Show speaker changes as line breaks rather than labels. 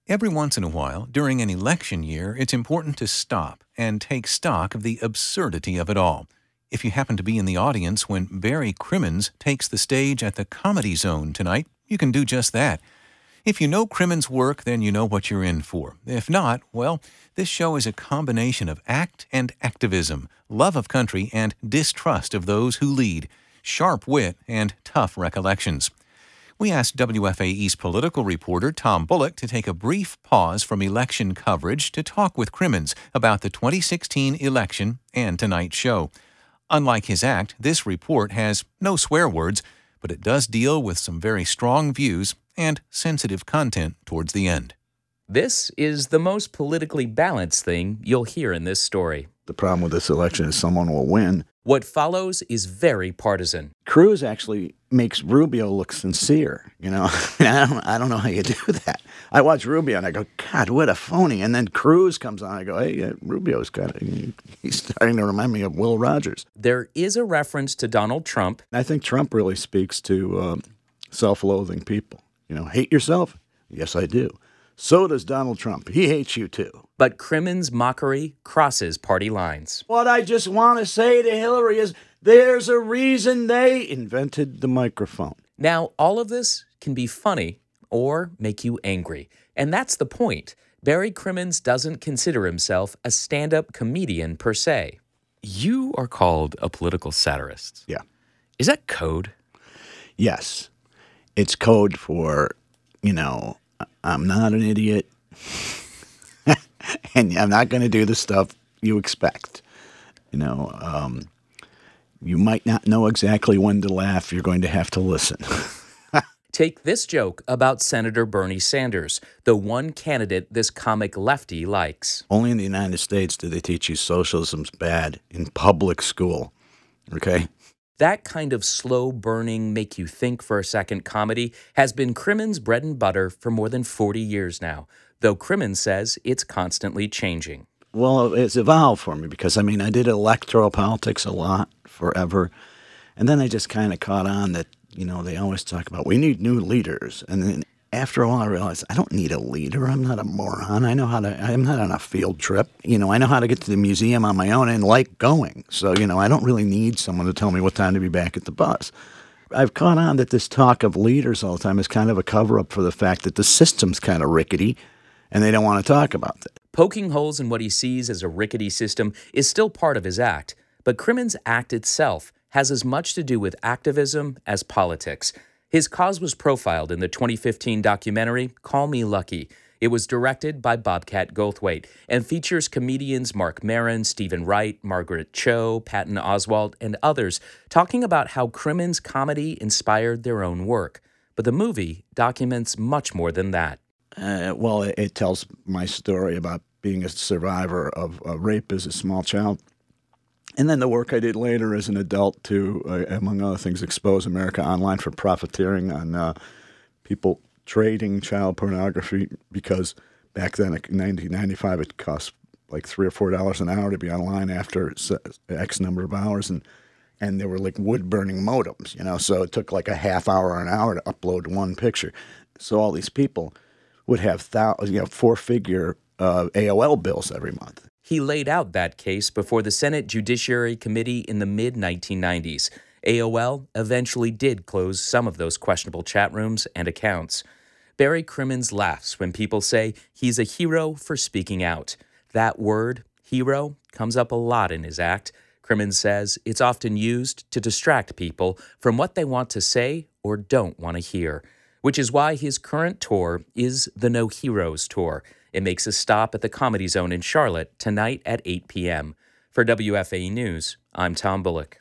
Every once in a while, during an election year, it's important to stop and take stock of the absurdity of it all. If you happen to be in the audience when Barry Crimmins takes the stage at the Comedy Zone tonight, you can do just that. If you know Crimmins' work, then you know what you're in for. If not, well, this show is a combination of act and activism, love of country and distrust of those who lead, sharp wit and tough recollections. We asked WFAE's political reporter Tom Bullock to take a brief pause from election coverage to talk with Crimmins about the 2016 election and tonight's show. Unlike his act, this report has no swear words, but it does deal with some very strong views and sensitive content towards the end.
This is the most politically balanced thing you'll hear in this story.
The problem with this election is someone will win.
What follows is very partisan.
Cruz actually makes Rubio look sincere, I don't know how you do that. I watch Rubio and I go, God, what a phony. And then Cruz comes on. I go, hey, Rubio's he's starting to remind me of Will Rogers.
There is a reference to Donald Trump.
I think Trump really speaks to self-loathing people. Hate yourself? Yes, I do. So does Donald Trump. He hates you too.
But Crimmins' mockery crosses party lines.
What I just want to say to Hillary is there's a reason they invented the microphone.
Now, all of this can be funny or make you angry. And that's the point. Barry Crimmins doesn't consider himself a stand-up comedian per se. You are called a political satirist.
Yeah.
Is that code?
Yes. It's code for, I'm not an idiot. And I'm not going to do the stuff you expect. You might not know exactly when to laugh. You're going to have to listen.
Take this joke about Senator Bernie Sanders, the one candidate this comic lefty likes.
Only in the United States do they teach you socialism's bad in public school. Okay?
That kind of slow-burning, make-you-think-for-a-second comedy has been Crimmins' bread and butter for more than 40 years now, though Crimmins says it's constantly changing.
Well, it's evolved for me because, I did electoral politics a lot forever, and then I just kind of caught on that, they always talk about we need new leaders, and then after a while I realized I don't need a leader. I'm not a moron. I'm not on a field trip. I know how to get to the museum on my own and like going. So, I don't really need someone to tell me what time to be back at the bus. I've caught on that this talk of leaders all the time is kind of a cover-up for the fact that the system's kind of rickety and they don't want to talk about that.
Poking holes in what he sees as a rickety system is still part of his act, but Crimmins' act itself has as much to do with activism as politics. His cause was profiled in the 2015 documentary, Call Me Lucky. It was directed by Bobcat Goldthwait and features comedians Mark Maron, Stephen Wright, Margaret Cho, Patton Oswalt, and others talking about how Crimmins' comedy inspired their own work. But the movie documents much more than that.
It tells my story about being a survivor of rape as a small child. And then the work I did later as an adult to, among other things, expose America online for profiteering on people trading child pornography because back then in 1995 it cost like $3 or $4 an hour to be online after X number of hours, and there were like wood-burning modems, so it took like a half hour or an hour to upload one picture. So all these people would have four-figure AOL bills every month.
He laid out that case before the Senate Judiciary Committee in the mid-1990s. AOL eventually did close some of those questionable chat rooms and accounts. Barry Crimmins laughs when people say he's a hero for speaking out. That word, hero, comes up a lot in his act. Crimmins says it's often used to distract people from what they want to say or don't want to hear, which is why his current tour is the No Heroes Tour. It makes a stop at the Comedy Zone in Charlotte tonight at 8 p.m. For WFAE News, I'm Tom Bullock.